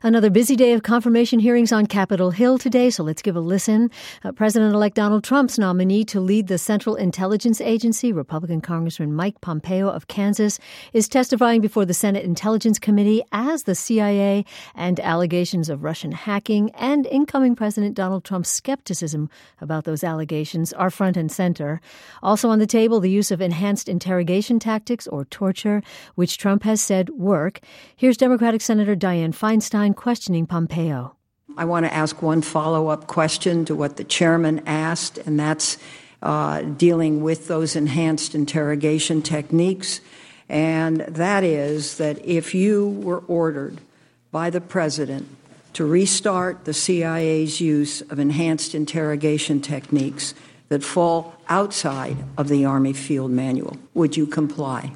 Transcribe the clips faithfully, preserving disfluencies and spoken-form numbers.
Another busy day of confirmation hearings on Capitol Hill today, so let's give a listen. Uh, President-elect Donald Trump's nominee to lead the Central Intelligence Agency, Republican Congressman Mike Pompeo of Kansas, is testifying before the Senate Intelligence Committee as the C I A and allegations of Russian hacking and incoming President Donald Trump's skepticism about those allegations are front and center. Also on the table, the use of enhanced interrogation tactics or torture, which Trump has said work. Here's Democratic Senator Dianne Feinstein questioning Pompeo. I want to ask one follow-up question to what the chairman asked, and that's uh, dealing with those enhanced interrogation techniques. And that is that if you were ordered by the president to restart the C I A's use of enhanced interrogation techniques that fall outside of the Army Field Manual, would you comply?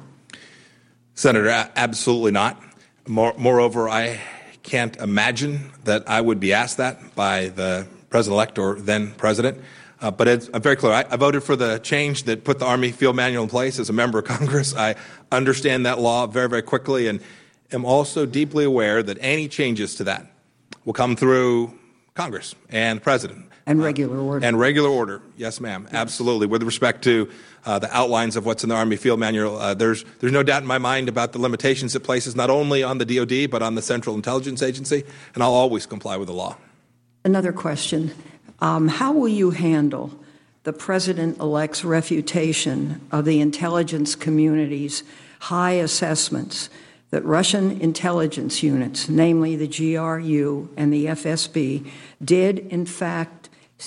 Senator, absolutely not. More, moreover, I can't imagine that I would be asked that by the president-elect or then president. Uh, but it's, I'm very clear. I, I voted for the change that put the Army Field Manual in place as a member of Congress. I understand that law very, very quickly and am also deeply aware that any changes to that will come through Congress and the president. And regular order. Uh, and regular order. Yes, ma'am. Yes. Absolutely. With respect to uh, the outlines of what's in the Army Field Manual, uh, there's there's no doubt in my mind about the limitations it places not only on the D O D, but on the Central Intelligence Agency, and I'll always comply with the law. Another question. Um, how will you handle the president-elect's refutation of the intelligence community's high assessments that Russian intelligence units, namely the G R U and the F S B, did in fact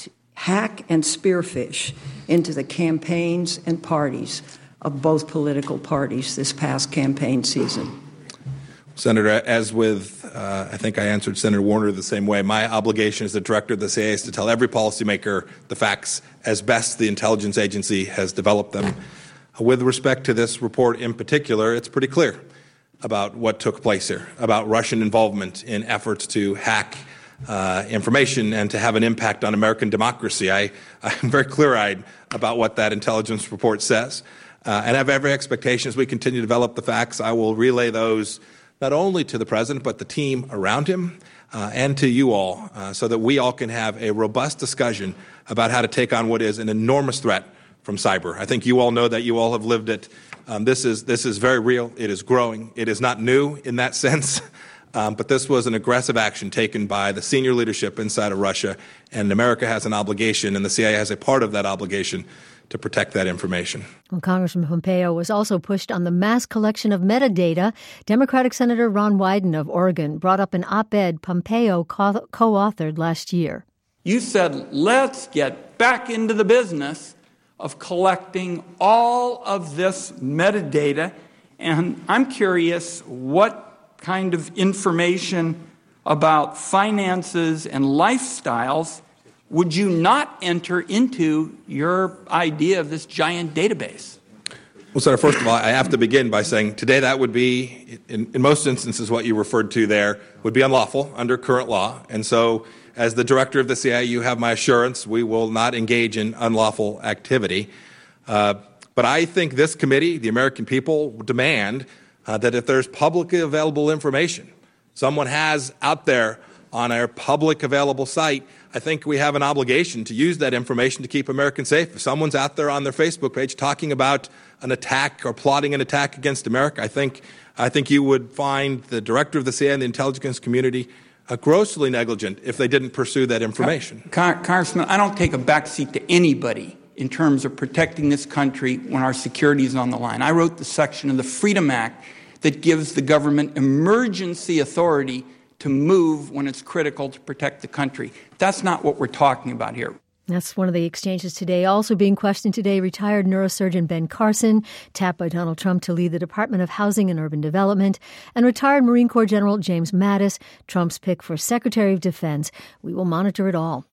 hack and spearfish into the campaigns and parties of both political parties this past campaign season? Senator, as with, uh, I think I answered Senator Warner the same way, my obligation as the director of the C I A is to tell every policymaker the facts as best the intelligence agency has developed them. With respect to this report in particular, it's pretty clear about what took place here, about Russian involvement in efforts to hack uh, information and to have an impact on American democracy. I, I'm very clear-eyed about what that intelligence report says. Uh, and I have every expectation as we continue to develop the facts, I will relay those not only to the president, but the team around him uh, and to you all, uh, so that we all can have a robust discussion about how to take on what is an enormous threat from cyber. I think you all know that. You all have lived it. Um, this is this is very real. It is growing. It is not new in that sense, um, but this was an aggressive action taken by the senior leadership inside of Russia, and America has an obligation, and the C I A has a part of that obligation to protect that information. Well, Congressman Pompeo was also pushed on the mass collection of metadata. Democratic Senator Ron Wyden of Oregon brought up an op-ed Pompeo co- co-authored last year. You said, let's get back into the business of collecting all of this metadata. And I'm curious what kind of information about finances and lifestyles would you not enter into your idea of this giant database? Well, Senator, first of all, I have to begin by saying today that would be, in, in most instances, what you referred to there would be unlawful under current law. And so as the director of the C I A, you have my assurance we will not engage in unlawful activity. Uh, but I think this committee, the American people, demand uh, that if there's publicly available information someone has out there on our public available site, I think we have an obligation to use that information to keep Americans safe. If someone's out there on their Facebook page talking about an attack or plotting an attack against America, I think I think you would find the director of the C I A and the intelligence community uh, grossly negligent if they didn't pursue that information. Con- Congressman, I don't take a backseat to anybody in terms of protecting this country when our security is on the line. I wrote the section of the Freedom Act that gives the government emergency authority to move when it's critical to protect the country. That's not what we're talking about here. That's one of the exchanges today. Also being questioned today, retired neurosurgeon Ben Carson, tapped by Donald Trump to lead the Department of Housing and Urban Development, and retired Marine Corps General James Mattis, Trump's pick for Secretary of Defense. We will monitor it all.